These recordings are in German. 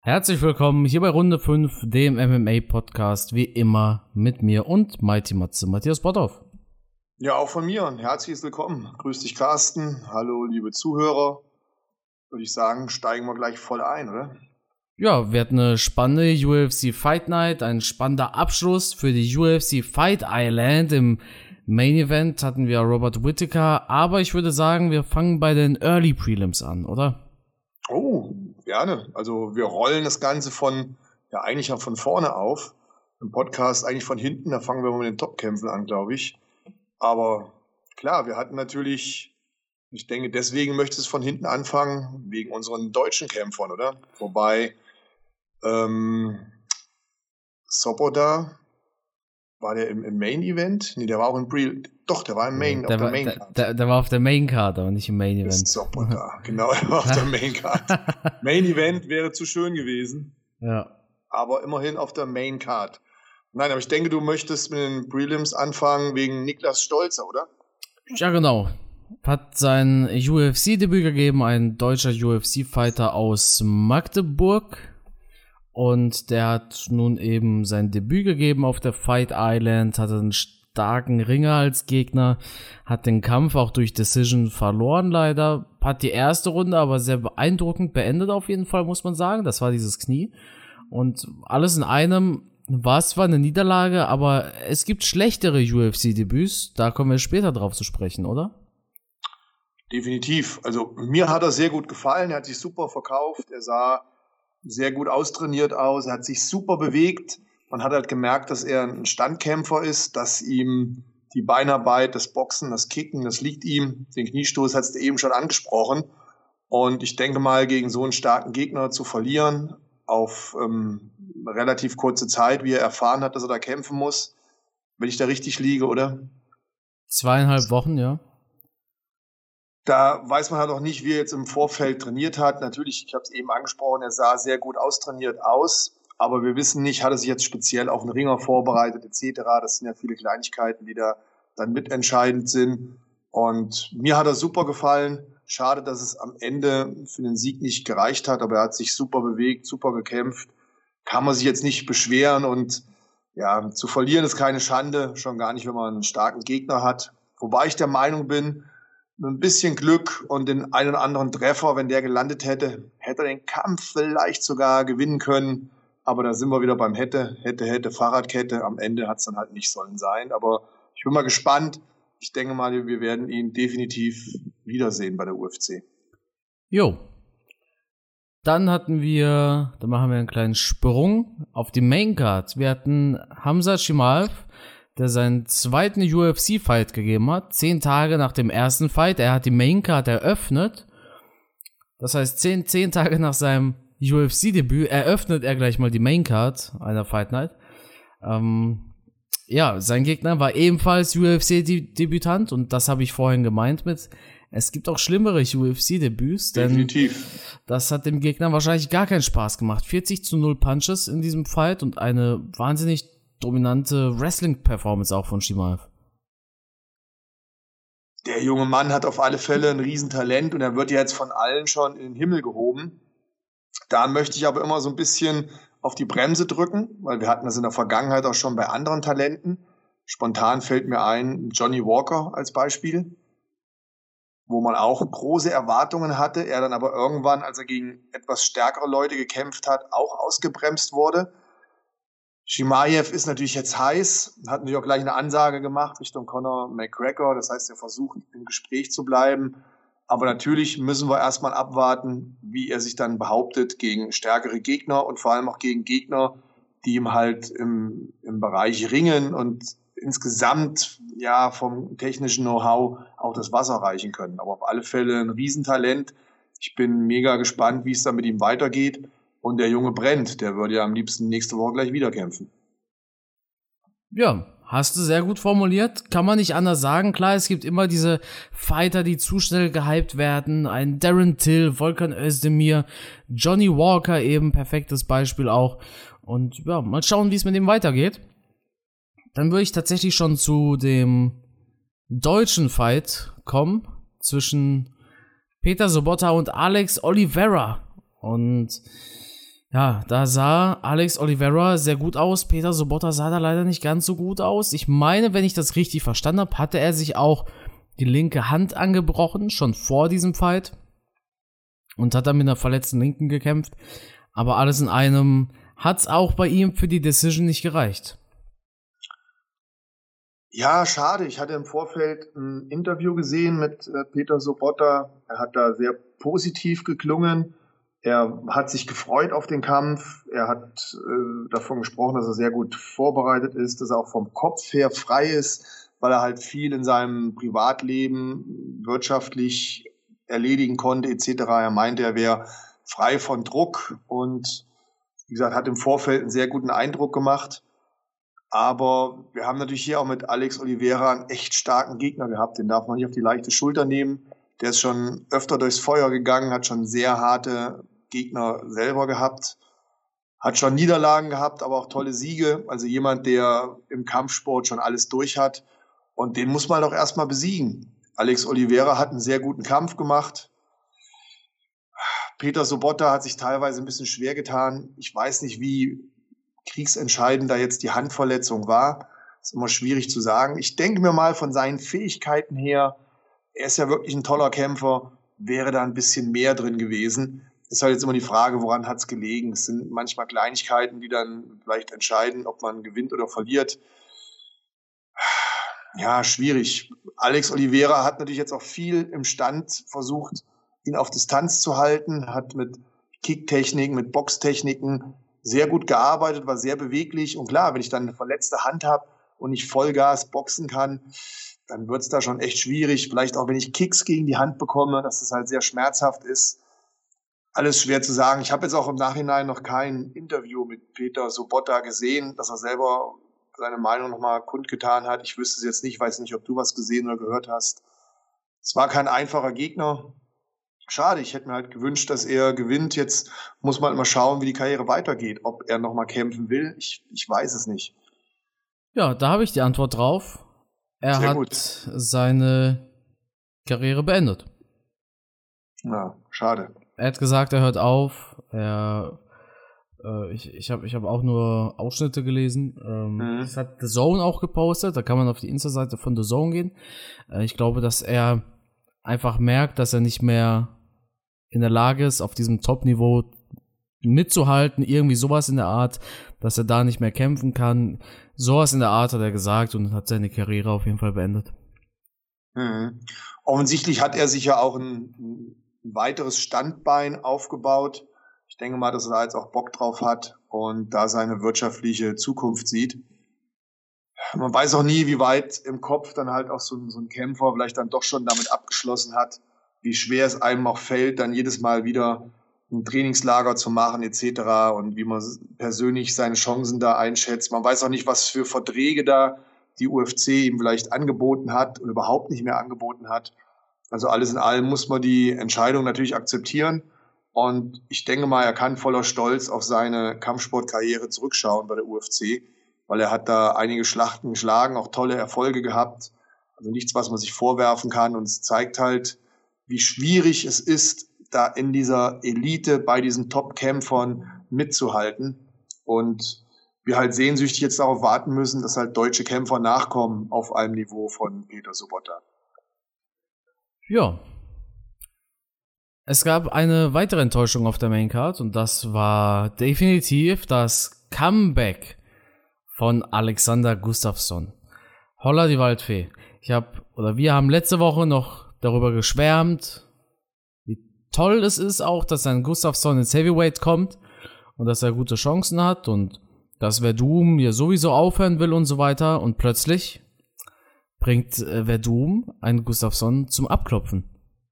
Herzlich willkommen hier bei Runde 5, dem MMA-Podcast, wie immer mit mir und Mighty Matze, Matthias Botthoff. Ja, auch von mir ein herzliches Willkommen. Grüß dich, Carsten. Hallo, liebe Zuhörer. Würde ich sagen, steigen wir gleich voll ein, oder? Ja, wir hatten eine spannende UFC Fight Night, ein spannender Abschluss für die UFC Fight Island. Im Main Event hatten wir Robert Whittaker, aber ich würde sagen, wir fangen bei den Early Prelims an, oder? Oh, gerne. Also wir rollen das Ganze eigentlich ja von vorne auf. Im Podcast eigentlich von hinten, da fangen wir mal mit den Topkämpfen an, glaube ich. Aber klar, wir hatten natürlich, ich denke, deswegen möchte es von hinten anfangen, wegen unseren deutschen Kämpfern, oder? Wobei Soboda, war der im Main Event? Nee, der war auch im der war im Main, auf der Main Card. Der war auf der Main Card, aber nicht im Main Event. Soboda, genau, der war auf der Main Card. Main Event wäre zu schön gewesen. Ja. Aber immerhin auf der Main Card. Nein, aber ich denke, du möchtest mit den Prelims anfangen wegen Niklas Stolzer, oder? Ja, genau. Hat sein UFC-Debüt gegeben, ein deutscher UFC-Fighter aus Magdeburg. Und der hat nun eben sein Debüt gegeben auf der Fight Island, hatte einen starken Ringer als Gegner, hat den Kampf auch durch Decision verloren leider, hat die erste Runde aber sehr beeindruckend beendet auf jeden Fall, muss man sagen. Das war dieses Knie. Und alles in einem war es zwar eine Niederlage, aber es gibt schlechtere UFC-Debüts, da kommen wir später drauf zu sprechen, oder? Definitiv. Also mir hat er sehr gut gefallen, er hat sich super verkauft, er sah sehr gut austrainiert aus, er hat sich super bewegt. Man hat halt gemerkt, dass er ein Standkämpfer ist, dass ihm die Beinarbeit, das Boxen, das Kicken, das liegt ihm. Den Kniestoß hast du eben schon angesprochen. Und ich denke mal, gegen so einen starken Gegner zu verlieren, auf relativ kurze Zeit, wie er erfahren hat, dass er da kämpfen muss, wenn ich da richtig liege, oder? 2,5 Wochen, ja. Da weiß man halt auch nicht, wie er jetzt im Vorfeld trainiert hat. Natürlich, ich habe es eben angesprochen, er sah sehr gut austrainiert aus, aber wir wissen nicht, hat er sich jetzt speziell auf einen Ringer vorbereitet etc. Das sind ja viele Kleinigkeiten, die da dann mitentscheidend sind. Und mir hat er super gefallen. Schade, dass es am Ende für den Sieg nicht gereicht hat, aber er hat sich super bewegt, super gekämpft. Kann man sich jetzt nicht beschweren und ja, zu verlieren ist keine Schande, schon gar nicht, wenn man einen starken Gegner hat. Wobei ich der Meinung bin, ein bisschen Glück und den einen oder anderen Treffer, wenn der gelandet hätte, hätte er den Kampf vielleicht sogar gewinnen können. Aber da sind wir wieder beim hätte, Fahrradkette. Am Ende hat es dann halt nicht sollen sein. Aber ich bin mal gespannt. Ich denke mal, wir werden ihn definitiv wiedersehen bei der UFC. Jo. Dann machen wir einen kleinen Sprung auf die Maincard. Wir hatten Hamza Chimaev, der seinen zweiten UFC-Fight gegeben hat, 10 Tage nach dem ersten Fight. Er hat die Maincard eröffnet. Das heißt, 10 Tage nach seinem UFC-Debüt eröffnet er gleich mal die Maincard einer Fight Night. Sein Gegner war ebenfalls UFC-Debütant und das habe ich vorhin gemeint mit, es gibt auch schlimmere UFC-Debüts, denn definitiv. Das hat dem Gegner wahrscheinlich gar keinen Spaß gemacht. 40-0 Punches in diesem Fight und eine wahnsinnig dominante Wrestling-Performance auch von Chimaev. Der junge Mann hat auf alle Fälle ein Riesentalent und er wird ja jetzt von allen schon in den Himmel gehoben. Da möchte ich aber immer so ein bisschen auf die Bremse drücken, weil wir hatten das in der Vergangenheit auch schon bei anderen Talenten. Spontan fällt mir ein Johnny Walker als Beispiel, wo man auch große Erwartungen hatte, er dann aber irgendwann, als er gegen etwas stärkere Leute gekämpft hat, auch ausgebremst wurde. Chimaev ist natürlich jetzt heiß, hat natürlich auch gleich eine Ansage gemacht Richtung Conor McGregor, das heißt, er versucht im Gespräch zu bleiben, aber natürlich müssen wir erstmal abwarten, wie er sich dann behauptet gegen stärkere Gegner und vor allem auch gegen Gegner, die ihm halt im Bereich Ringen und insgesamt ja vom technischen Know-how auch das Wasser reichen können, aber auf alle Fälle ein Riesentalent. Ich bin mega gespannt, wie es dann mit ihm weitergeht. Und der Junge brennt, der würde ja am liebsten nächste Woche gleich wieder kämpfen. Ja, hast du sehr gut formuliert. Kann man nicht anders sagen. Klar, es gibt immer diese Fighter, die zu schnell gehypt werden. Ein Darren Till, Volkan Özdemir, Johnny Walker eben, perfektes Beispiel auch. Und ja, mal schauen, wie es mit dem weitergeht. Dann würde ich tatsächlich schon zu dem deutschen Fight kommen zwischen Peter Sobotta und Alex Oliveira. Und Ja, da sah Alex Oliveira sehr gut aus. Peter Sobotta sah da leider nicht ganz so gut aus. Ich meine, wenn ich das richtig verstanden habe, hatte er sich auch die linke Hand angebrochen, schon vor diesem Fight. Und hat dann mit einer verletzten Linken gekämpft. Aber alles in einem hat's auch bei ihm für die Decision nicht gereicht. Ja, schade. Ich hatte im Vorfeld ein Interview gesehen mit Peter Sobotta. Er hat da sehr positiv geklungen. Er hat sich gefreut auf den Kampf. Er hat davon gesprochen, dass er sehr gut vorbereitet ist, dass er auch vom Kopf her frei ist, weil er halt viel in seinem Privatleben wirtschaftlich erledigen konnte etc. Er meinte, er wäre frei von Druck und wie gesagt, hat im Vorfeld einen sehr guten Eindruck gemacht. Aber wir haben natürlich hier auch mit Alex Oliveira einen echt starken Gegner gehabt. Den darf man nicht auf die leichte Schulter nehmen. Der ist schon öfter durchs Feuer gegangen, hat schon sehr harte Gegner selber gehabt, hat schon Niederlagen gehabt, aber auch tolle Siege. Also jemand, der im Kampfsport schon alles durch hat. Und den muss man doch erstmal besiegen. Alex Oliveira hat einen sehr guten Kampf gemacht. Peter Sobotta hat sich teilweise ein bisschen schwer getan. Ich weiß nicht, wie kriegsentscheidend da jetzt die Handverletzung war. Ist immer schwierig zu sagen. Ich denke mir mal von seinen Fähigkeiten her, er ist ja wirklich ein toller Kämpfer, wäre da ein bisschen mehr drin gewesen. Ist halt jetzt immer die Frage, woran hat es gelegen? Es sind manchmal Kleinigkeiten, die dann vielleicht entscheiden, ob man gewinnt oder verliert. Ja, schwierig. Alex Oliveira hat natürlich jetzt auch viel im Stand versucht, ihn auf Distanz zu halten, hat mit Kicktechniken, mit Boxtechniken sehr gut gearbeitet, war sehr beweglich. Und klar, wenn ich dann eine verletzte Hand habe und nicht Vollgas boxen kann, dann wird es da schon echt schwierig. Vielleicht auch, wenn ich Kicks gegen die Hand bekomme, dass es halt sehr schmerzhaft ist. Alles schwer zu sagen. Ich habe jetzt auch im Nachhinein noch kein Interview mit Peter Sobotta gesehen, dass er selber seine Meinung nochmal kundgetan hat. Ich wüsste es jetzt nicht, weiß nicht, ob du was gesehen oder gehört hast. Es war kein einfacher Gegner. Schade, ich hätte mir halt gewünscht, dass er gewinnt. Jetzt muss man halt mal schauen, wie die Karriere weitergeht. Ob er nochmal kämpfen will, ich weiß es nicht. Ja, da habe ich die Antwort drauf. Er Sehr hat gut. seine Karriere beendet. Ja, schade. Er hat gesagt, er hört auf. Ich hab auch nur Ausschnitte gelesen. Das hat The Zone auch gepostet. Da kann man auf die Insta-Seite von The Zone gehen. Ich glaube, dass er einfach merkt, dass er nicht mehr in der Lage ist, auf diesem Top-Niveau mitzuhalten. Irgendwie sowas in der Art, dass er da nicht mehr kämpfen kann. Sowas in der Art hat er gesagt und hat seine Karriere auf jeden Fall beendet. Offensichtlich hat er sich ja auch ein weiteres Standbein aufgebaut. Ich denke mal, dass er da jetzt auch Bock drauf hat und da seine wirtschaftliche Zukunft sieht. Man weiß auch nie, wie weit im Kopf dann halt auch so ein Kämpfer vielleicht dann doch schon damit abgeschlossen hat, wie schwer es einem auch fällt, dann jedes Mal wieder ein Trainingslager zu machen etc. und wie man persönlich seine Chancen da einschätzt. Man weiß auch nicht, was für Verträge da die UFC ihm vielleicht angeboten hat oder überhaupt nicht mehr angeboten hat. Also alles in allem muss man die Entscheidung natürlich akzeptieren. Und ich denke mal, er kann voller Stolz auf seine Kampfsportkarriere zurückschauen bei der UFC, weil er hat da einige Schlachten geschlagen, auch tolle Erfolge gehabt. Also nichts, was man sich vorwerfen kann. Und es zeigt halt, wie schwierig es ist, da in dieser Elite bei diesen Top-Kämpfern mitzuhalten. Und wir halt sehnsüchtig jetzt darauf warten müssen, dass halt deutsche Kämpfer nachkommen auf einem Niveau von Peter Sobotta. Ja. Es gab eine weitere Enttäuschung auf der Maincard und das war definitiv das Comeback von Alexander Gustafsson. Holla die Waldfee. Wir haben letzte Woche noch darüber geschwärmt, wie toll es ist auch, dass ein Gustafsson ins Heavyweight kommt und dass er gute Chancen hat und dass Verdum hier sowieso aufhören will und so weiter. Und plötzlich bringt Verdum einen Gustafsson zum Abklopfen.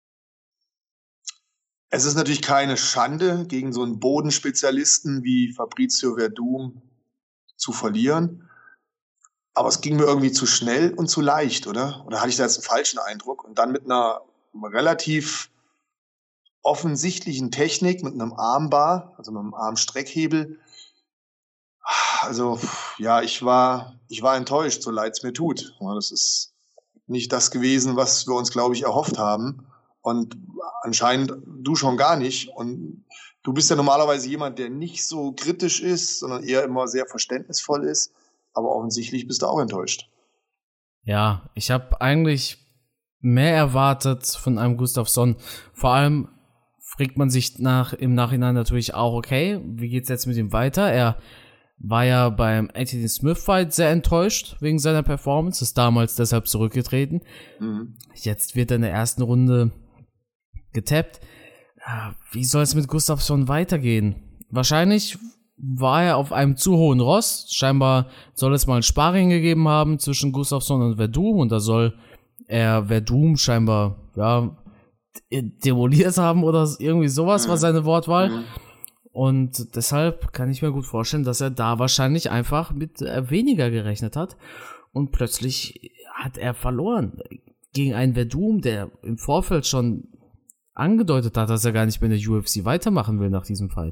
Es ist natürlich keine Schande, gegen so einen Bodenspezialisten wie Fabrizio Verdum zu verlieren. Aber es ging mir irgendwie zu schnell und zu leicht, oder? Oder hatte ich da jetzt einen falschen Eindruck? Und dann mit einer relativ offensichtlichen Technik, mit einem Armbar, also mit einem Armstreckhebel. Also, ja, ich war enttäuscht, so leid es mir tut. Das ist nicht das gewesen, was wir uns, glaube ich, erhofft haben. Und anscheinend du schon gar nicht. Und Du bist ja normalerweise jemand, der nicht so kritisch ist, sondern eher immer sehr verständnisvoll ist. Aber offensichtlich bist du auch enttäuscht. Ja, ich habe eigentlich mehr erwartet von einem Gustafsson. Vor allem fragt man sich im Nachhinein natürlich auch, okay, wie geht's jetzt mit ihm weiter? Er war ja beim Anthony Smith Fight sehr enttäuscht wegen seiner Performance, ist damals deshalb zurückgetreten. Jetzt wird er in der ersten Runde getappt. Wie soll es mit Gustafsson weitergehen? Wahrscheinlich war er auf einem zu hohen Ross. Scheinbar soll es mal ein Sparring gegeben haben zwischen Gustafsson und Werdum und da soll er Werdum scheinbar, ja, demoliert haben oder irgendwie sowas war seine Wortwahl. Und deshalb kann ich mir gut vorstellen, dass er da wahrscheinlich einfach mit weniger gerechnet hat und plötzlich hat er verloren gegen einen Werdum, der im Vorfeld schon angedeutet hat, dass er gar nicht mehr in der UFC weitermachen will nach diesem Fight.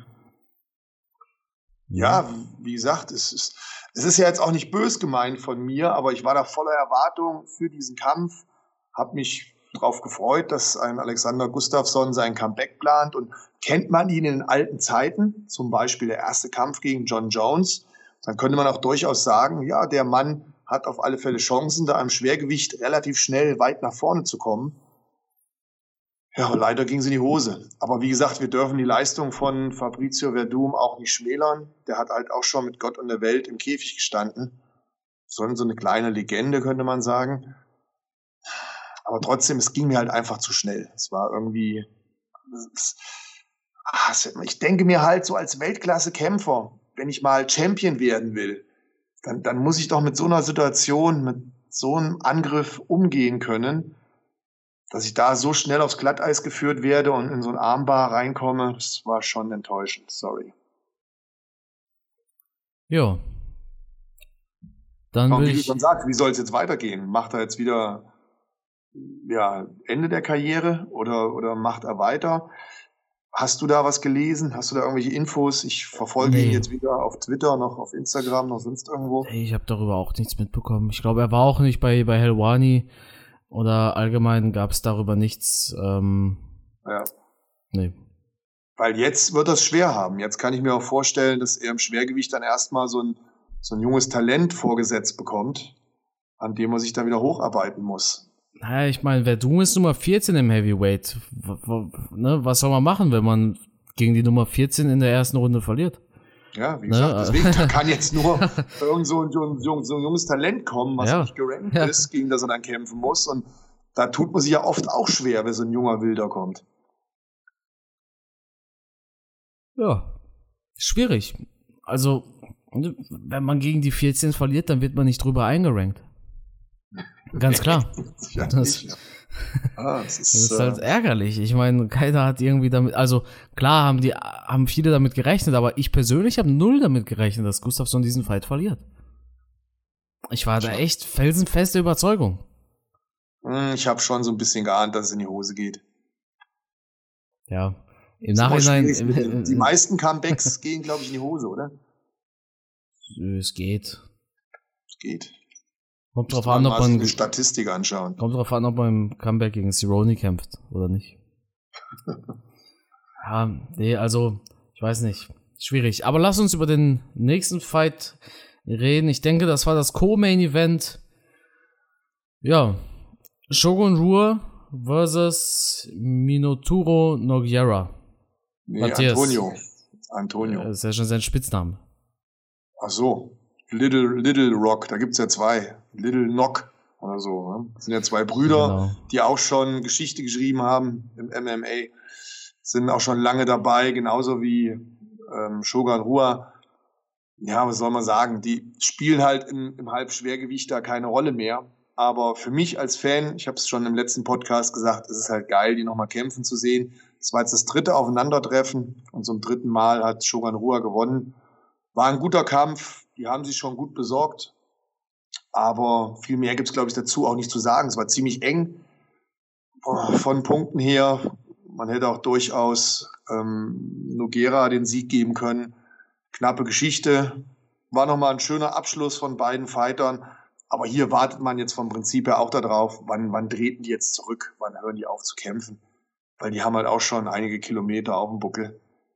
Ja, wie gesagt, es ist ja jetzt auch nicht bös gemeint von mir, aber ich war da voller Erwartung für diesen Kampf, habe mich darauf gefreut, dass ein Alexander Gustafsson sein Comeback plant und kennt man ihn in den alten Zeiten, zum Beispiel der erste Kampf gegen John Jones, dann könnte man auch durchaus sagen, ja, der Mann hat auf alle Fälle Chancen, da im Schwergewicht relativ schnell weit nach vorne zu kommen. Ja, leider ging es in die Hose. Aber wie gesagt, wir dürfen die Leistung von Fabricio Werdum auch nicht schmälern. Der hat halt auch schon mit Gott und der Welt im Käfig gestanden. So eine kleine Legende, könnte man sagen. Aber trotzdem, es ging mir halt einfach zu schnell. Es war irgendwie... Ich denke mir halt so als Weltklasse-Kämpfer, wenn ich mal Champion werden will, dann muss ich doch mit so einer Situation, mit so einem Angriff umgehen können, dass ich da so schnell aufs Glatteis geführt werde und in so ein Armbar reinkomme, das war schon enttäuschend, sorry. Ja. Dann wie du schon sagst, wie soll es jetzt weitergehen? Macht er jetzt wieder Ende der Karriere oder macht er weiter? Hast du da was gelesen? Hast du da irgendwelche Infos? Ich verfolge ihn jetzt weder auf Twitter noch auf Instagram noch sonst irgendwo. Ich habe darüber auch nichts mitbekommen. Ich glaube, er war auch nicht bei Helwani. Oder allgemein gab es darüber nichts. Nee. Weil jetzt wird er es schwer haben. Jetzt kann ich mir auch vorstellen, dass er im Schwergewicht dann erstmal so ein junges Talent vorgesetzt bekommt, an dem er sich dann wieder hocharbeiten muss. Naja, ich meine, Werdum ist Nummer 14 im Heavyweight. Was soll man machen, wenn man gegen die Nummer 14 in der ersten Runde verliert? Ja, wie gesagt, deswegen da kann jetzt nur irgend so ein junges Talent kommen, was nicht gerankt ist, gegen das er dann kämpfen muss. Und da tut man sich ja oft auch schwer, wenn so ein junger Wilder kommt. Ja, schwierig. Also, wenn man gegen die 14 verliert, dann wird man nicht drüber eingerankt. Ganz klar. Das ist halt ärgerlich. Ich meine, keiner hat irgendwie damit, also klar haben viele damit gerechnet, aber ich persönlich habe null damit gerechnet, dass Gustafsson diesen Fight verliert. Ich war da echt felsenfeste Überzeugung. Ich habe schon so ein bisschen geahnt, dass es in die Hose geht. Ja, im Nachhinein. Die meisten Comebacks gehen, glaube ich, in die Hose, oder? Es geht. Es geht. Kommt drauf an, ob man eine Statistik anschauen. Kommt drauf an, ob man im Comeback gegen Cerrone kämpft oder nicht. Ja, nee, also, ich weiß nicht. Schwierig. Aber lass uns über den nächsten Fight reden. Ich denke, das war das Co-Main-Event. Ja. Shogun Rua versus Minotauro Nogueira. Nee, Matthias. Antonio. Das ist ja schon sein Spitzname. Ach so. Little Rock, da gibt's ja zwei. Little Knock oder so. Ne? Das sind ja zwei Brüder, die auch schon Geschichte geschrieben haben im MMA. Sind auch schon lange dabei, genauso wie Shogun Rua. Ja, was soll man sagen? Die spielen halt im Halbschwergewicht da keine Rolle mehr. Aber für mich als Fan, ich habe es schon im letzten Podcast gesagt, es ist halt geil, die nochmal kämpfen zu sehen. Das war jetzt das dritte Aufeinandertreffen und zum dritten Mal hat Shogun Rua gewonnen. War ein guter Kampf, die haben sich schon gut besorgt. Aber viel mehr gibt's, glaube ich, dazu auch nicht zu sagen. Es war ziemlich eng von Punkten her. Man hätte auch durchaus Nogueira den Sieg geben können. Knappe Geschichte. War nochmal ein schöner Abschluss von beiden Fightern. Aber hier wartet man jetzt vom Prinzip her auch darauf, wann treten die jetzt zurück? Wann hören die auf zu kämpfen? Weil die haben halt auch schon einige Kilometer auf dem Buckel.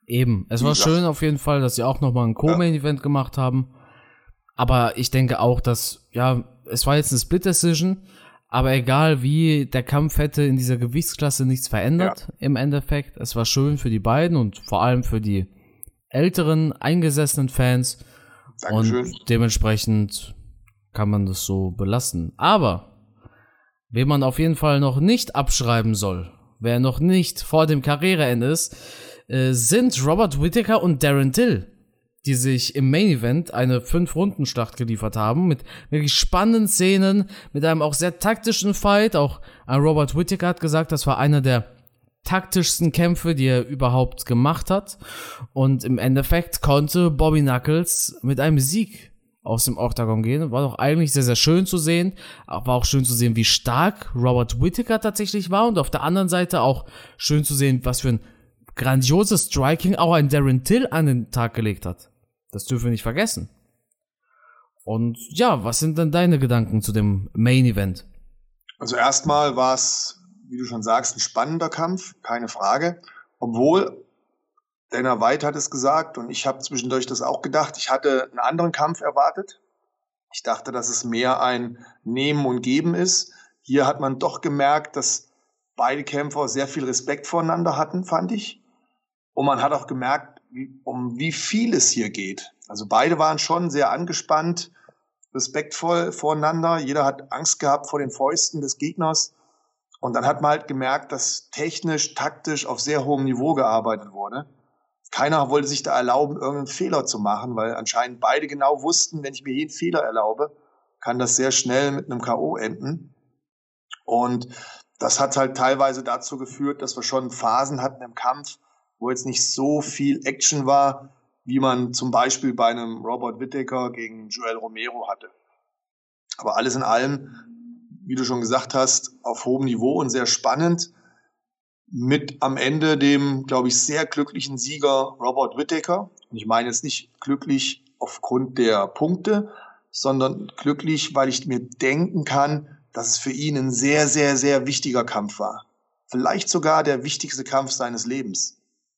Eben. Es war schön auf jeden Fall, dass sie auch nochmal ein Co-Main-Event gemacht haben. Aber ich denke auch, dass, ja, es war jetzt eine Split-Decision, aber egal wie, der Kampf hätte in dieser Gewichtsklasse nichts verändert im Endeffekt. Es war schön für die beiden und vor allem für die älteren, eingesessenen Fans. Dankeschön. Und dementsprechend kann man das so belassen. Aber wen man auf jeden Fall noch nicht abschreiben soll, wer noch nicht vor dem Karriereende ist, sind Robert Whittaker und Darren Till, die sich im Main Event eine 5-Runden-Schlacht geliefert haben, mit wirklich spannenden Szenen, mit einem auch sehr taktischen Fight. Auch Robert Whittaker hat gesagt, das war einer der taktischsten Kämpfe, die er überhaupt gemacht hat. Und im Endeffekt konnte Bobby Knuckles mit einem Sieg aus dem Octagon gehen. War doch eigentlich sehr, sehr schön zu sehen. War auch schön zu sehen, wie stark Robert Whittaker tatsächlich war. Und auf der anderen Seite auch schön zu sehen, was für ein grandioses Striking auch ein Darren Till an den Tag gelegt hat. Das dürfen wir nicht vergessen. Und ja, was sind denn deine Gedanken zu dem Main Event? Also erstmal war es, wie du schon sagst, ein spannender Kampf, keine Frage. Obwohl, Dana White hat es gesagt und ich habe zwischendurch das auch gedacht, ich hatte einen anderen Kampf erwartet. Ich dachte, dass es mehr ein Nehmen und Geben ist. Hier hat man doch gemerkt, dass beide Kämpfer sehr viel Respekt voneinander hatten, fand ich. Und man hat auch gemerkt, um wie viel es hier geht. Also beide waren schon sehr angespannt, respektvoll voreinander. Jeder hat Angst gehabt vor den Fäusten des Gegners. Und dann hat man halt gemerkt, dass technisch, taktisch auf sehr hohem Niveau gearbeitet wurde. Keiner wollte sich da erlauben, irgendeinen Fehler zu machen, weil anscheinend beide genau wussten, wenn ich mir jeden Fehler erlaube, kann das sehr schnell mit einem K.O. enden. Und das hat halt teilweise dazu geführt, dass wir schon Phasen hatten im Kampf, wo jetzt nicht so viel Action war, wie man zum Beispiel bei einem Robert Whittaker gegen Joel Romero hatte. Aber alles in allem, wie du schon gesagt hast, auf hohem Niveau und sehr spannend. Mit am Ende dem, glaube ich, sehr glücklichen Sieger Robert Whittaker. Und ich meine jetzt nicht glücklich aufgrund der Punkte, sondern glücklich, weil ich mir denken kann, dass es für ihn ein sehr, sehr, sehr wichtiger Kampf war. Vielleicht sogar der wichtigste Kampf seines Lebens.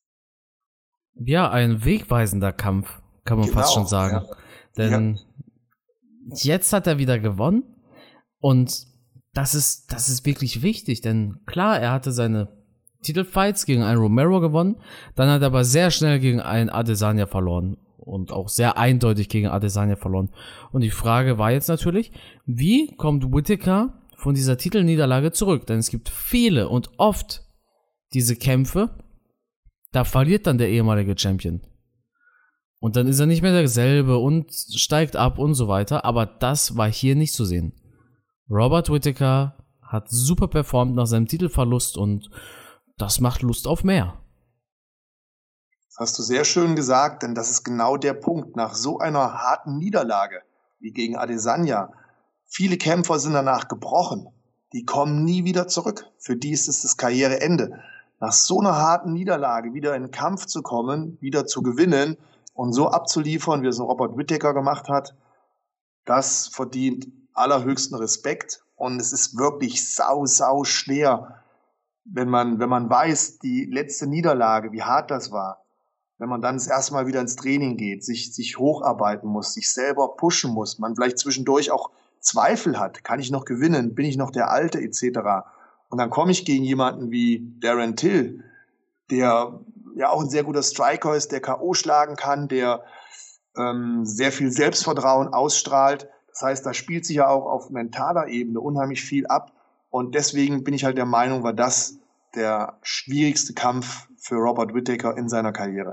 Ja, ein wegweisender Kampf, kann man fast schon sagen. Ja. Denn jetzt hat er wieder gewonnen und das ist wirklich wichtig, denn klar, er hatte seine Titelfights gegen einen Romero gewonnen, dann hat er aber sehr schnell gegen einen Adesanya verloren und auch sehr eindeutig gegen Adesanya verloren. Und die Frage war jetzt natürlich, wie kommt Whittaker von dieser Titelniederlage zurück? Denn es gibt viele und oft diese Kämpfe, da verliert dann der ehemalige Champion. Und dann ist er nicht mehr derselbe und steigt ab und so weiter. Aber das war hier nicht zu sehen. Robert Whittaker hat super performt nach seinem Titelverlust und das macht Lust auf mehr. Das hast du sehr schön gesagt, denn das ist genau der Punkt. Nach so einer harten Niederlage wie gegen Adesanya, viele Kämpfer sind danach gebrochen. Die kommen nie wieder zurück. Für die ist es das Karriereende. Nach so einer harten Niederlage wieder in den Kampf zu kommen, wieder zu gewinnen und so abzuliefern, wie es Robert Whittaker gemacht hat, das verdient allerhöchsten Respekt. Und es ist wirklich sau schwer, wenn man weiß, die letzte Niederlage, wie hart das war, wenn man dann das erste Mal wieder ins Training geht, sich hocharbeiten muss, sich selber pushen muss, man vielleicht zwischendurch auch Zweifel hat, kann ich noch gewinnen, bin ich noch der Alte etc., und dann komme ich gegen jemanden wie Darren Till, der ja auch ein sehr guter Striker ist, der K.O. schlagen kann, der sehr viel Selbstvertrauen ausstrahlt. Das heißt, da spielt sich ja auch auf mentaler Ebene unheimlich viel ab. Und deswegen bin ich halt der Meinung, war das der schwierigste Kampf für Robert Whittaker in seiner Karriere.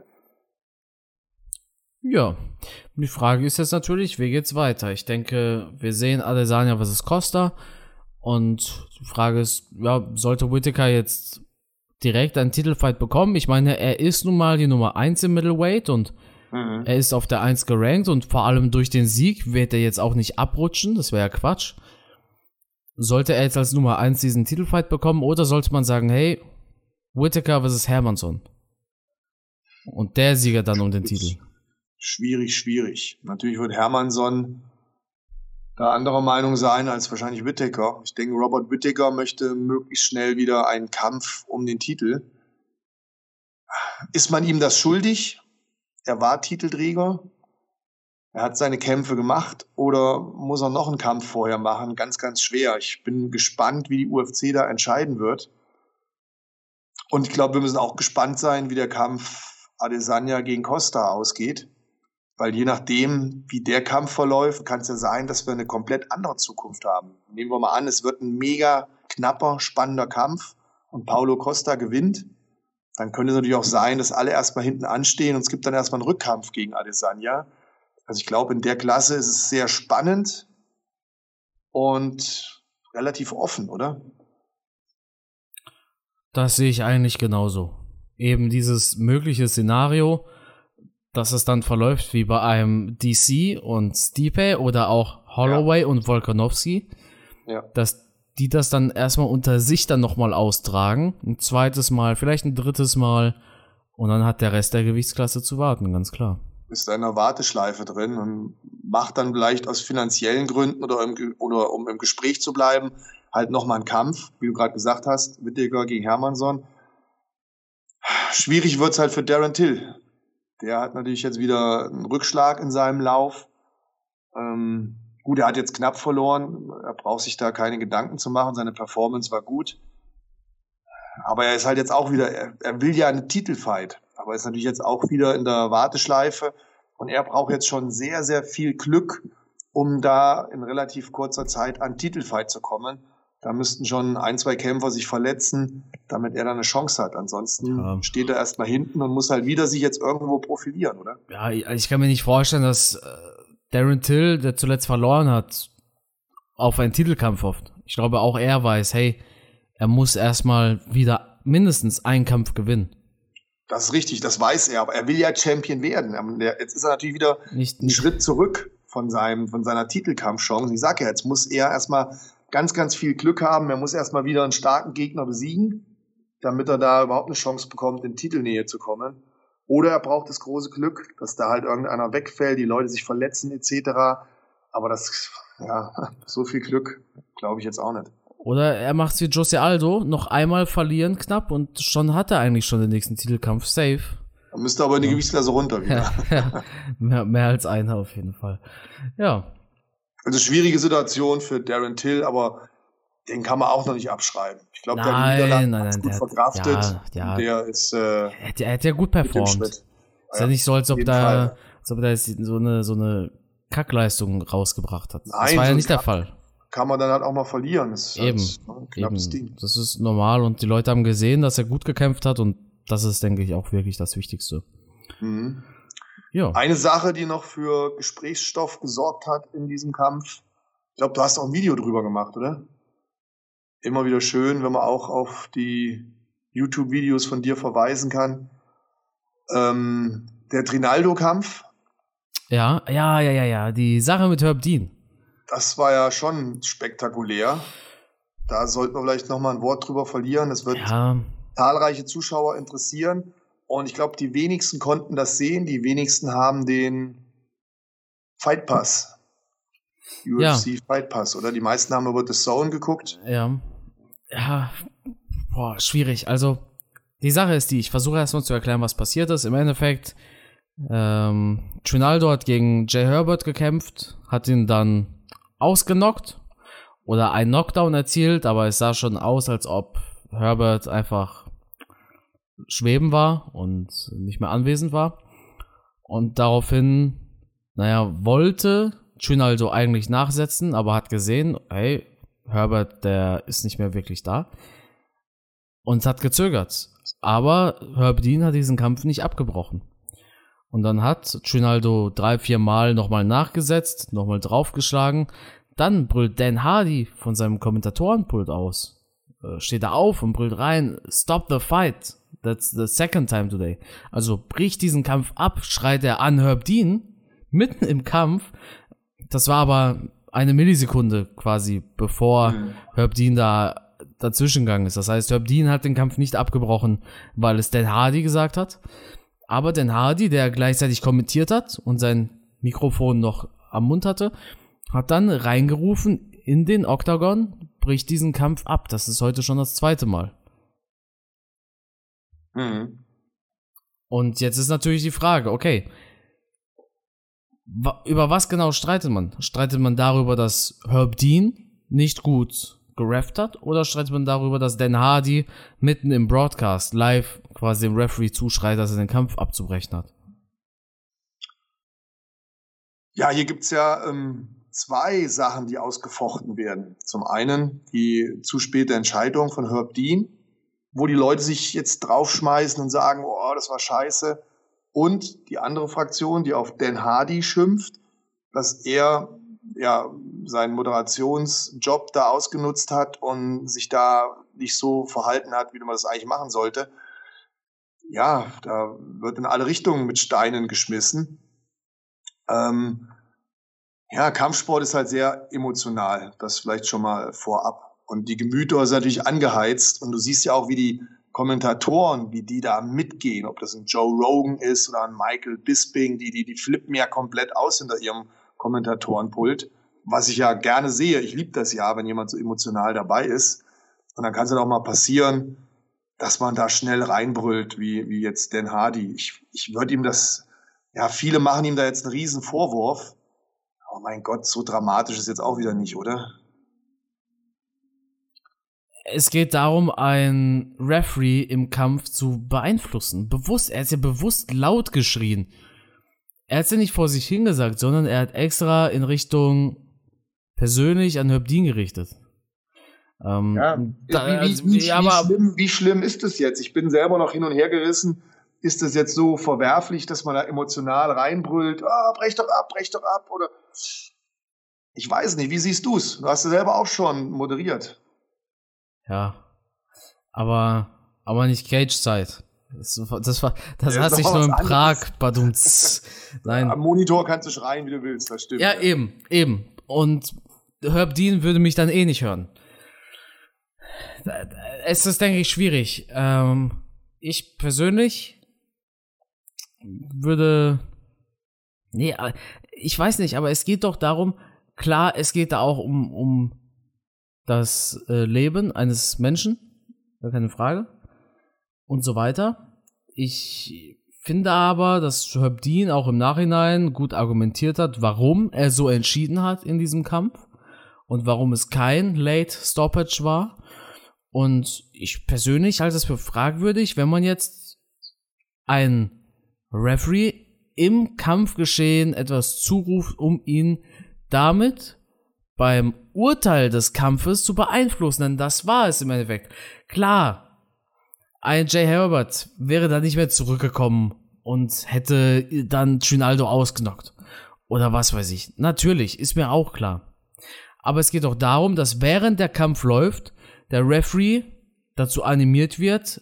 Ja, die Frage ist jetzt natürlich, wie geht's weiter? Ich denke, wir sehen Adesanya vs. Costa. Und die Frage ist, ja, sollte Whittaker jetzt direkt einen Titelfight bekommen? Ich meine, er ist nun mal die Nummer 1 im Middleweight und er ist auf der 1 gerankt und vor allem durch den Sieg wird er jetzt auch nicht abrutschen, das wäre ja Quatsch. Sollte er jetzt als Nummer 1 diesen Titelfight bekommen oder sollte man sagen, hey, Whittaker vs. Hermansson und der Sieger dann um den Titel? Schwierig. Natürlich wird Hermansson da anderer Meinung sein als wahrscheinlich Whittaker. Ich denke, Robert Whittaker möchte möglichst schnell wieder einen Kampf um den Titel. Ist man ihm das schuldig? Er war Titelträger. Er hat seine Kämpfe gemacht oder muss er noch einen Kampf vorher machen? Ganz, ganz schwer. Ich bin gespannt, wie die UFC da entscheiden wird. Und ich glaube, wir müssen auch gespannt sein, wie der Kampf Adesanya gegen Costa ausgeht. Weil je nachdem, wie der Kampf verläuft, kann es ja sein, dass wir eine komplett andere Zukunft haben. Nehmen wir mal an, es wird ein mega knapper, spannender Kampf und Paulo Costa gewinnt. Dann könnte es natürlich auch sein, dass alle erstmal hinten anstehen und es gibt dann erstmal einen Rückkampf gegen Adesanya. Also ich glaube, in der Klasse ist es sehr spannend und relativ offen, oder? Das sehe ich eigentlich genauso. Eben dieses mögliche Szenario, dass es dann verläuft wie bei einem DC und Stipe oder auch Holloway und Volkanovski, dass die das dann erstmal unter sich dann nochmal austragen, ein zweites Mal, vielleicht ein drittes Mal und dann hat der Rest der Gewichtsklasse zu warten, ganz klar. Ist da in einer Warteschleife drin und macht dann vielleicht aus finanziellen Gründen oder um im Gespräch zu bleiben, halt nochmal einen Kampf, wie du gerade gesagt hast, Whittaker gegen Hermansson. Schwierig wird's halt für Darren Till. Der hat natürlich jetzt wieder einen Rückschlag in seinem Lauf. Gut, er hat jetzt knapp verloren. Er braucht sich da keine Gedanken zu machen. Seine Performance war gut. Aber er ist halt jetzt auch wieder, er will ja einen Titelfight. Aber er ist natürlich jetzt auch wieder in der Warteschleife. Und er braucht jetzt schon sehr, sehr viel Glück, um da in relativ kurzer Zeit an Titelfight zu kommen. Da müssten schon 1, 2 Kämpfer sich verletzen, damit er da eine Chance hat. Ansonsten steht er erstmal hinten und muss halt wieder sich jetzt irgendwo profilieren, oder? Ja, ich kann mir nicht vorstellen, dass Darren Till, der zuletzt verloren hat, auf einen Titelkampf hofft. Ich glaube, auch er weiß, hey, er muss erstmal wieder mindestens einen Kampf gewinnen. Das ist richtig, das weiß er, aber er will ja Champion werden. Jetzt ist er natürlich wieder einen Schritt zurück von seiner Titelkampfchance. Ich sage ja, jetzt muss er erstmal ganz, ganz viel Glück haben. Er muss erstmal wieder einen starken Gegner besiegen, damit er da überhaupt eine Chance bekommt, in Titelnähe zu kommen. Oder er braucht das große Glück, dass da halt irgendeiner wegfällt, die Leute sich verletzen etc. Aber das, so viel Glück glaube ich jetzt auch nicht. Oder er macht wie Jose Aldo, noch einmal verlieren knapp und schon hat er eigentlich schon den nächsten Titelkampf safe. Er müsste aber in die Gewichtsklasse runter wieder. Mehr als einer auf jeden Fall. Ja. Also schwierige Situation für Darren Till, aber den kann man auch noch nicht abschreiben. Ich glaube, der hat die Niederlage gut verkraftet. Ja. Der ist, er hat ja gut performt. Ist ja nicht so, als ob da so eine Kackleistung rausgebracht hat. Nein, das war ja nicht der Fall. Kann man dann halt auch mal verlieren. Das ist eben. ein knappes Ding. Das ist normal und die Leute haben gesehen, dass er gut gekämpft hat und das ist, denke ich, auch wirklich das Wichtigste. Mhm. Ja. Eine Sache, die noch für Gesprächsstoff gesorgt hat in diesem Kampf, ich glaube, du hast auch ein Video drüber gemacht, oder? Immer wieder schön, wenn man auch auf die YouTube-Videos von dir verweisen kann. Der Trinaldo-Kampf. Ja, die Sache mit Herb Dean. Das war ja schon spektakulär. Da sollten wir vielleicht nochmal ein Wort drüber verlieren. Es wird zahlreiche Zuschauer interessieren. Und ich glaube, die wenigsten konnten das sehen. Die wenigsten haben den Fight Pass. UFC Fight Pass, oder? Die meisten haben über The Zone geguckt. Ja. Schwierig. Also, die Sache ist die, ich versuche erstmal zu erklären, was passiert ist. Im Endeffekt, Trinaldo hat gegen Jay Herbert gekämpft, hat ihn dann ausgenockt oder einen Knockdown erzielt, aber es sah schon aus, als ob Herbert einfach schweben war und nicht mehr anwesend war. Und daraufhin, wollte Trinaldo eigentlich nachsetzen, aber hat gesehen, hey, Herbert, der ist nicht mehr wirklich da und hat gezögert. Aber Herb Dean hat diesen Kampf nicht abgebrochen. Und dann hat Trinaldo 3-4 Mal nochmal nachgesetzt, nochmal draufgeschlagen. Dann brüllt Dan Hardy von seinem Kommentatorenpult aus. Steht da auf und brüllt rein, "Stop the fight. That's the second time today." Also bricht diesen Kampf ab, schreit er an Herb Dean, mitten im Kampf. Das war aber eine Millisekunde quasi, bevor Herb Dean da dazwischen gegangen ist. Das heißt, Herb Dean hat den Kampf nicht abgebrochen, weil es Dan Hardy gesagt hat. Aber Dan Hardy, der gleichzeitig kommentiert hat und sein Mikrofon noch am Mund hatte, hat dann reingerufen in den Oktagon, bricht diesen Kampf ab. Das ist heute schon das 2. Mal. Mhm. Und jetzt ist natürlich die Frage, okay, über was genau streitet man? Streitet man darüber, dass Herb Dean nicht gut gerefft hat? Oder streitet man darüber, dass Dan Hardy mitten im Broadcast live quasi dem Referee zuschreit, dass er den Kampf abzubrechen hat? Ja, hier gibt's ja 2 Sachen, die ausgefochten werden. Zum einen die zu späte Entscheidung von Herb Dean, wo die Leute sich jetzt draufschmeißen und sagen, oh, das war scheiße. Und die andere Fraktion, die auf Dan Hardy schimpft, dass er ja seinen Moderationsjob da ausgenutzt hat und sich da nicht so verhalten hat, wie man das eigentlich machen sollte. Ja, da wird in alle Richtungen mit Steinen geschmissen. Ja, Kampfsport ist halt sehr emotional, das vielleicht schon mal vorab. Und die Gemüter sind natürlich angeheizt und du siehst ja auch, wie die Kommentatoren, wie die da mitgehen, ob das ein Joe Rogan ist oder ein Michael Bisping, die flippen ja komplett aus hinter ihrem Kommentatorenpult, was ich ja gerne sehe. Ich liebe das ja, wenn jemand so emotional dabei ist. Und dann kann es dann auch mal passieren, dass man da schnell reinbrüllt, wie jetzt Dan Hardy. Ich würde ihm das, ja, viele machen ihm da jetzt einen riesen Vorwurf. Oh mein Gott, so dramatisch ist jetzt auch wieder nicht, oder? Es geht darum, einen Referee im Kampf zu beeinflussen. Bewusst, er hat ja bewusst laut geschrien. Er hat es ja nicht vor sich hingesagt, sondern er hat extra in Richtung persönlich an Herb Dean gerichtet. Wie schlimm ist das jetzt? Ich bin selber noch hin und her gerissen. Ist das jetzt so verwerflich, dass man da emotional reinbrüllt? Brech doch ab, oder? Ich weiß nicht, wie siehst du es? Du hast ja selber auch schon moderiert. Ja, aber nicht Cage-Zeit. Das hasse ich nur in Prag, badumts. Nein. Am Monitor kannst du schreien, wie du willst, das stimmt. Ja, eben. Und Herb Dean würde mich dann nicht hören. Es ist, denke ich, schwierig. Ich persönlich würde... Nee, ich weiß nicht, aber es geht doch darum, klar, es geht da auch um das Leben eines Menschen, gar keine Frage, und so weiter. Ich finde aber, dass Herb Dean auch im Nachhinein gut argumentiert hat, warum er so entschieden hat in diesem Kampf und warum es kein Late Stoppage war. Und ich persönlich halte es für fragwürdig, wenn man jetzt ein Referee im Kampfgeschehen etwas zuruft, um ihn damit beim Urteil des Kampfes zu beeinflussen, denn das war es im Endeffekt. Klar, ein Jay Herbert wäre da nicht mehr zurückgekommen und hätte dann Trinaldo ausgenockt. Oder was weiß ich. Natürlich, ist mir auch klar. Aber es geht auch darum, dass während der Kampf läuft, der Referee dazu animiert wird,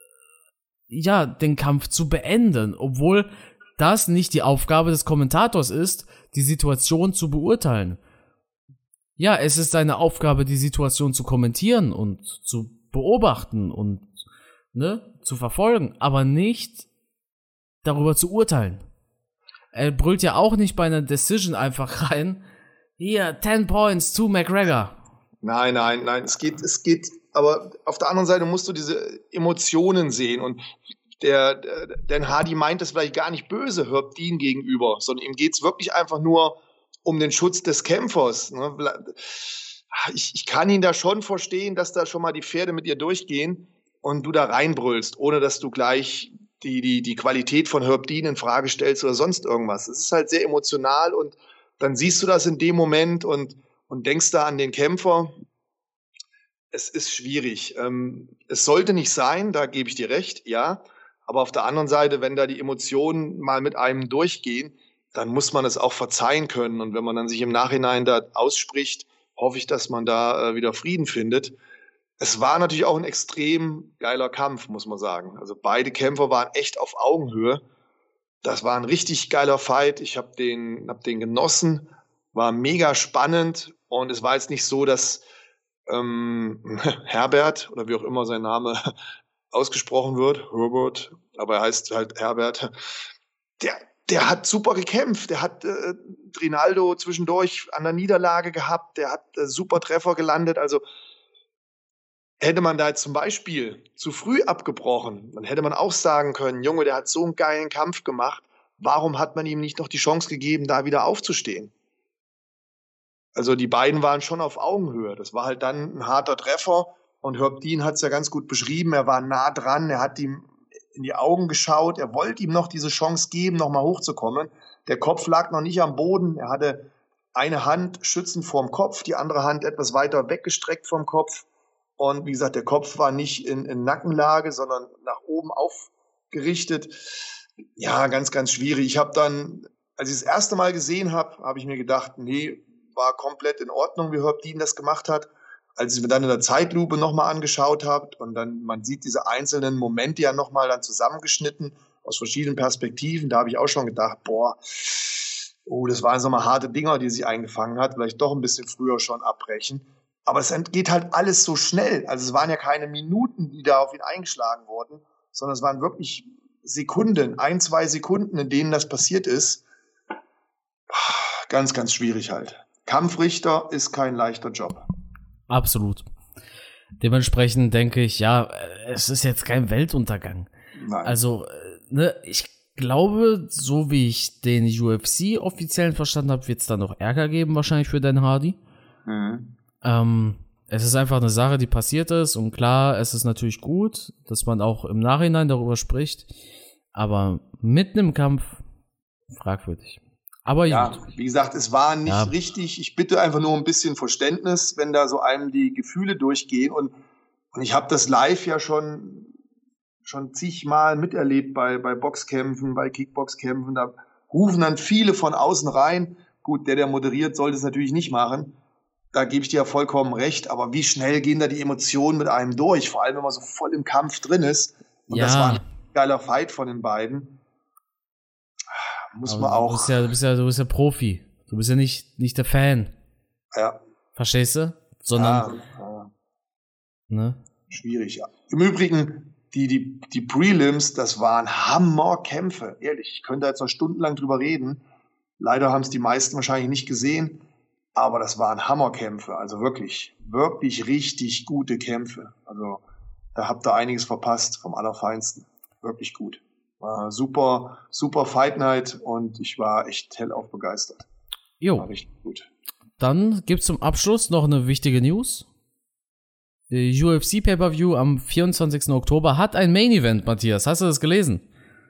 ja, den Kampf zu beenden, obwohl das nicht die Aufgabe des Kommentators ist, die Situation zu beurteilen. Ja, es ist seine Aufgabe, die Situation zu kommentieren und zu beobachten und zu verfolgen, aber nicht darüber zu urteilen. Er brüllt ja auch nicht bei einer Decision einfach rein, hier, 10 Points to McGregor. Nein, es geht, aber auf der anderen Seite musst du diese Emotionen sehen und Dan Hardy meint das vielleicht gar nicht böse Herb Dean gegenüber, sondern ihm geht's wirklich einfach nur um den Schutz des Kämpfers. Ich kann ihn da schon verstehen, dass da schon mal die Pferde mit ihr durchgehen und du da reinbrüllst, ohne dass du gleich die Qualität von Herb Dean in Frage stellst oder sonst irgendwas. Es ist halt sehr emotional und dann siehst du das in dem Moment und denkst da an den Kämpfer. Es ist schwierig. Es sollte nicht sein, da gebe ich dir recht, ja. Aber auf der anderen Seite, wenn da die Emotionen mal mit einem durchgehen, dann muss man es auch verzeihen können. Und wenn man dann sich im Nachhinein da ausspricht, hoffe ich, dass man da wieder Frieden findet. Es war natürlich auch ein extrem geiler Kampf, muss man sagen. Also beide Kämpfer waren echt auf Augenhöhe. Das war ein richtig geiler Fight. Ich habe den genossen, war mega spannend. Und es war jetzt nicht so, dass Herbert, oder wie auch immer sein Name ausgesprochen wird, Herbert, aber er heißt halt Herbert, der hat super gekämpft, der hat Trinaldo zwischendurch an der Niederlage gehabt, der hat super Treffer gelandet, also hätte man da jetzt zum Beispiel zu früh abgebrochen, dann hätte man auch sagen können, Junge, der hat so einen geilen Kampf gemacht, warum hat man ihm nicht noch die Chance gegeben, da wieder aufzustehen? Also die beiden waren schon auf Augenhöhe. Das war halt dann ein harter Treffer und Herb Dean hat es ja ganz gut beschrieben. Er war nah dran, er hat ihm in die Augen geschaut, er wollte ihm noch diese Chance geben, nochmal hochzukommen. Der Kopf lag noch nicht am Boden, er hatte eine Hand schützend vorm Kopf, die andere Hand etwas weiter weggestreckt vom Kopf. Und wie gesagt, der Kopf war nicht in Nackenlage, sondern nach oben aufgerichtet. Ja, ganz, ganz schwierig. Ich habe dann, als ich das erste Mal gesehen habe, habe ich mir gedacht, nee, war komplett in Ordnung, wie Herb Dean das gemacht hat. Als ich mir dann in der Zeitlupe nochmal angeschaut habe und dann, man sieht diese einzelnen Momente ja nochmal dann zusammengeschnitten aus verschiedenen Perspektiven, da habe ich auch schon gedacht, boah, das waren so mal harte Dinger, die sie eingefangen hat, vielleicht doch ein bisschen früher schon abbrechen. Aber es geht halt alles so schnell. Also es waren ja keine Minuten, die da auf ihn eingeschlagen wurden, sondern es waren wirklich Sekunden, 1-2 Sekunden, in denen das passiert ist. Ganz, ganz schwierig halt. Kampfrichter ist kein leichter Job. Absolut. Dementsprechend denke ich, ja, es ist jetzt kein Weltuntergang. Nein. Also, ich glaube, so wie ich den UFC-Offiziellen verstanden habe, wird es da noch Ärger geben wahrscheinlich für Dan Hardy. Mhm. Es ist einfach eine Sache, die passiert ist und klar, es ist natürlich gut, dass man auch im Nachhinein darüber spricht, aber mitten im Kampf fragwürdig. Aber ja, gut. Wie gesagt, es war nicht richtig. Ich bitte einfach nur ein bisschen Verständnis, wenn da so einem die Gefühle durchgehen. Und ich habe das live ja schon zigmal miterlebt bei Boxkämpfen, bei Kickboxkämpfen. Da rufen dann viele von außen rein. Gut, der moderiert, sollte es natürlich nicht machen. Da gebe ich dir ja vollkommen recht. Aber wie schnell gehen da die Emotionen mit einem durch? Vor allem, wenn man so voll im Kampf drin ist. Und das war ein geiler Fight von den beiden. Muss man auch. Du bist ja Profi. Du bist ja nicht der Fan. Ja. Verstehst du? Sondern. Ne? Schwierig, ja. Im Übrigen, die Prelims, das waren Hammerkämpfe. Ehrlich, ich könnte jetzt noch stundenlang drüber reden. Leider haben es die meisten wahrscheinlich nicht gesehen. Aber das waren Hammerkämpfe. Also wirklich, wirklich richtig gute Kämpfe. Also da habt ihr einiges verpasst vom Allerfeinsten. Wirklich gut. War super, super Fight Night und ich war echt hellauf begeistert. Jo. War richtig gut. Dann gibt's zum Abschluss noch eine wichtige News. Die UFC Pay-Per-View am 24. Oktober hat ein Main Event, Matthias. Hast du das gelesen?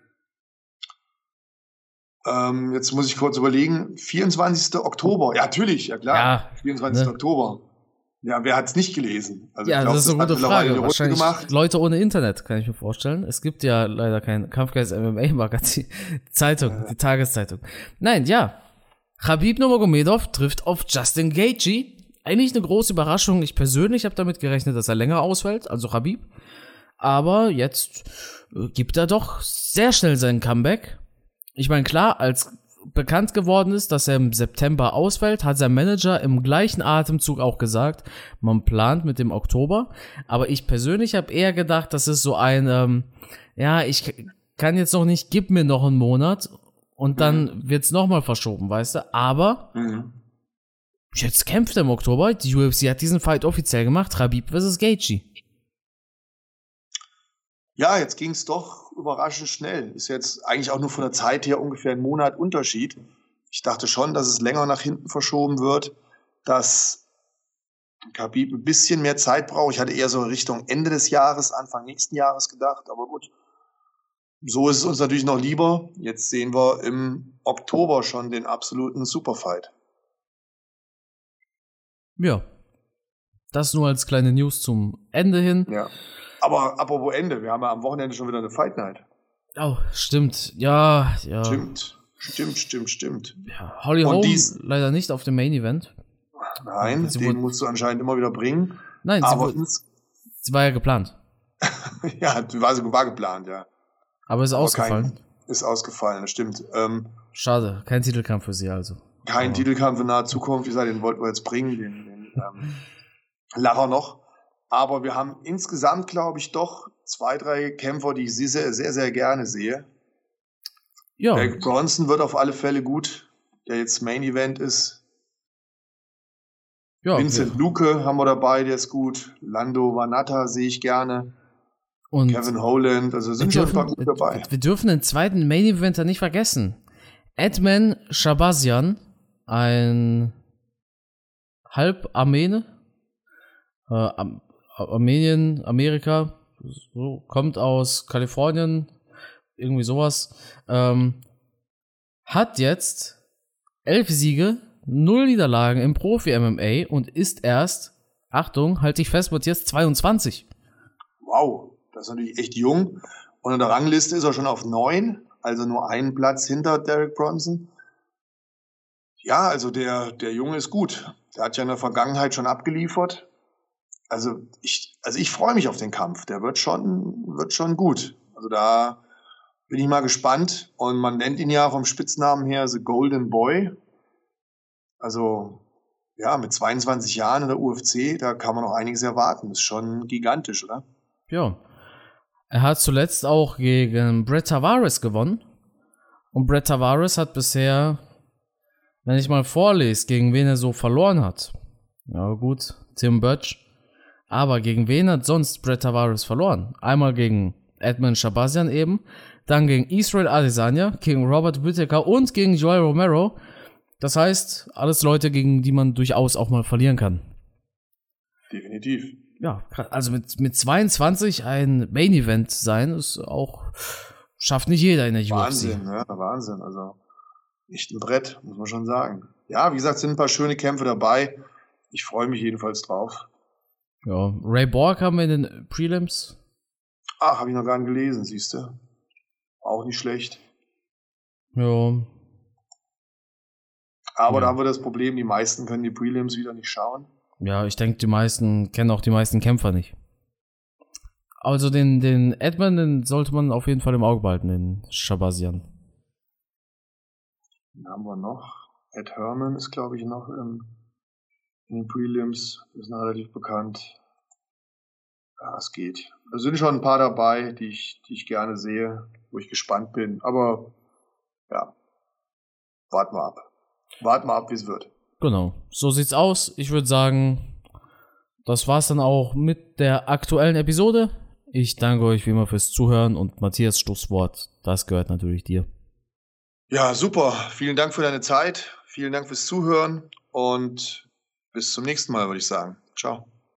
Jetzt muss ich kurz überlegen. 24. Oktober. Ja, natürlich, ja klar. Ja, 24. Oktober. Ja, wer hat's nicht gelesen? Also ja, ich glaub, das ist eine gute Frage. Wahrscheinlich gemacht. Leute ohne Internet, kann ich mir vorstellen. Es gibt ja leider kein Kampfgeist MMA-Magazin. Zeitung, die Tageszeitung. Nein, ja. Khabib Nurmagomedov trifft auf Justin Gaethje. Eigentlich eine große Überraschung. Ich persönlich habe damit gerechnet, dass er länger ausfällt, also Khabib. Aber jetzt gibt er doch sehr schnell seinen Comeback. Ich meine, klar, als bekannt geworden ist, dass er im September ausfällt, hat sein Manager im gleichen Atemzug auch gesagt, man plant mit dem Oktober. Aber ich persönlich habe eher gedacht, das ist so ein, ich kann jetzt noch nicht, gib mir noch einen Monat und dann wird's nochmal verschoben, weißt du. Aber jetzt kämpft er im Oktober. Die UFC hat diesen Fight offiziell gemacht, Khabib vs. Gaethje. Ja, jetzt ging's doch überraschend schnell. Ist jetzt eigentlich auch nur von der Zeit her ungefähr ein Monat Unterschied. Ich dachte schon, dass es länger nach hinten verschoben wird, dass Khabib ein bisschen mehr Zeit braucht. Ich hatte eher so Richtung Ende des Jahres, Anfang nächsten Jahres gedacht, aber gut. So ist es uns natürlich noch lieber. Jetzt sehen wir im Oktober schon den absoluten Superfight. Ja. Das nur als kleine News zum Ende hin. Ja. Aber apropos Ende, wir haben ja am Wochenende schon wieder eine Fight Night. Oh, stimmt. Ja. Stimmt. Ja, Holly Holm leider nicht auf dem Main Event. Nein, den musst du anscheinend immer wieder bringen. Nein, sie war ja geplant. Ja, war geplant, ja. Aber ist ausgefallen. Ist ausgefallen, das stimmt. Schade, kein Titelkampf für sie also. Kein Titelkampf in naher Zukunft, wie gesagt, den wollten wir jetzt bringen, den Lacher noch. Aber wir haben insgesamt, glaube ich, doch 2, 3 Kämpfer, die ich sehr, sehr, sehr gerne sehe. Ja. Der Bronson wird auf alle Fälle gut, der jetzt Main Event ist. Ja, Vincent Luque haben wir dabei, der ist gut. Lando Vannata sehe ich gerne. Und Kevin Holland, also sind schon ein paar gut dabei. Wir dürfen den zweiten Main Eventer nicht vergessen. Edmen Shahbazyan, ein Halb-Armene, Armenien, Amerika, so, kommt aus Kalifornien, irgendwie sowas, hat jetzt 11 Siege, 0 Niederlagen im Profi-MMA und ist erst, Achtung, halt dich fest, wird jetzt 22. Wow, das ist natürlich echt jung. Und in der Rangliste ist er schon auf 9, also nur einen Platz hinter Derek Bronson. Ja, also der Junge ist gut. Der hat ja in der Vergangenheit schon abgeliefert. Also ich freue mich auf den Kampf. Der wird schon gut. Also da bin ich mal gespannt. Und man nennt ihn ja vom Spitznamen her The Golden Boy. Also ja, mit 22 Jahren in der UFC, da kann man noch einiges erwarten. Das ist schon gigantisch, oder? Ja. Er hat zuletzt auch gegen Brett Tavares gewonnen. Und Brett Tavares hat bisher, wenn ich mal vorlese, gegen wen er so verloren hat. Ja gut, Tim Burch. Aber gegen wen hat sonst Brett Tavares verloren? Einmal gegen Edmen Shahbazyan eben, dann gegen Israel Adesanya, gegen Robert Whittaker und gegen Joel Romero. Das heißt, alles Leute, gegen die man durchaus auch mal verlieren kann. Definitiv. Ja, also mit 22 ein Main-Event sein, ist auch, schafft nicht jeder in der UFC. Wahnsinn, ja, Wahnsinn. Also echt ein Brett, muss man schon sagen. Ja, wie gesagt, sind ein paar schöne Kämpfe dabei. Ich freue mich jedenfalls drauf. Ja, Ray Borg haben wir in den Prelims. Ach, habe ich noch gar nicht gelesen, siehst du. Auch nicht schlecht. Ja. Aber da haben wir das Problem, die meisten können die Prelims wieder nicht schauen. Ja, ich denke, die meisten kennen auch die meisten Kämpfer nicht. Also den Edmund, den sollte man auf jeden Fall im Auge behalten, den Shahbazyan. Den haben wir noch. Ed Herman ist, glaube ich, noch in den Prelims. Die sind relativ bekannt. Ja, es geht. Da sind schon ein paar dabei, die ich gerne sehe, wo ich gespannt bin. Aber ja, warten wir ab. Warten wir ab, wie es wird. Genau, so sieht's aus. Ich würde sagen, das war's dann auch mit der aktuellen Episode. Ich danke euch wie immer fürs Zuhören und Matthias Schlusswort, das gehört natürlich dir. Ja, super. Vielen Dank für deine Zeit. Vielen Dank fürs Zuhören und bis zum nächsten Mal, würde ich sagen. Ciao.